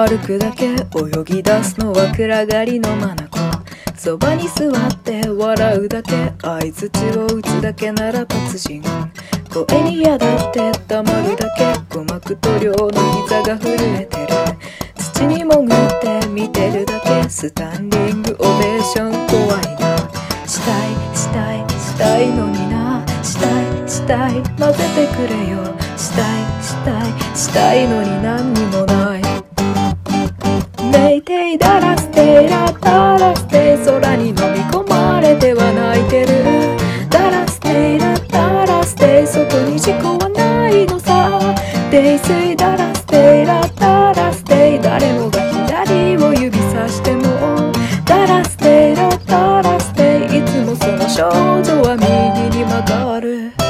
歩くだけ、泳ぎ出すのは暗がりの眼。そばに座って笑うだけ、相づちを打つだけなら達人。声に嫌だって黙るだけ、鼓膜と両の膝が震えてる。土に潜って見てるだけ、スタンディングオベーション怖いな。したいしたいしたいのにな、したいしたい混ぜてくれよ。したいしたいしたいのに何にもない。メイテイダラステイラダラステイ、空に飲み込まれては泣いてる。ダラステイラダラステイ、そこに事故はないのさ。デイセイダラステイラダラステイ、誰もが左を指さしてもダラステイラダラステイ、いつもその少女は右に曲がる。